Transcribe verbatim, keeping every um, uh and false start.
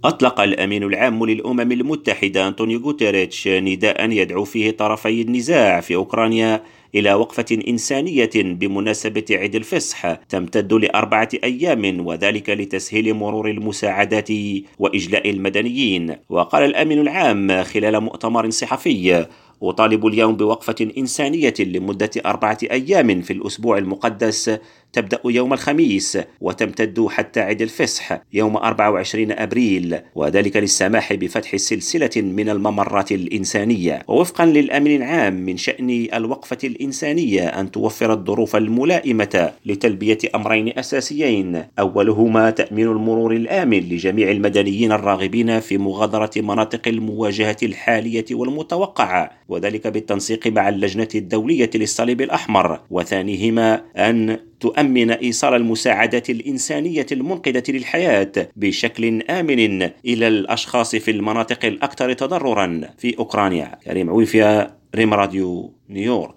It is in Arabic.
أطلق الأمين العام للأمم المتحدة أنطونيو غوتيريتش نداء يدعو فيه طرفي النزاع في أوكرانيا إلى وقفة إنسانية بمناسبة عيد الفصح تمتد لأربعة أيام، وذلك لتسهيل مرور المساعدات وإجلاء المدنيين. وقال الأمين العام خلال مؤتمر صحفي: أطالب اليوم بوقفة إنسانية لمدة أربعة أيام في الأسبوع المقدس، تبدأ يوم الخميس وتمتد حتى عيد الفصح يوم أربعة وعشرين أبريل، وذلك للسماح بفتح سلسلة من الممرات الإنسانية. ووفقا للأمين العام، من شأن الوقفة الإنسانية أن توفر الظروف الملائمة لتلبية أمرين أساسيين: أولهما تأمين المرور الآمن لجميع المدنيين الراغبين في مغادرة مناطق المواجهة الحالية والمتوقعة، وذلك بالتنسيق مع اللجنة الدولية للصليب الأحمر. وثانيهما أن تؤمن إيصال المساعدات الإنسانية المنقذة للحياة بشكل آمن إلى الأشخاص في المناطق الأكثر تضررا في أوكرانيا. كريم عويفيا، ريم راديو، نيويورك.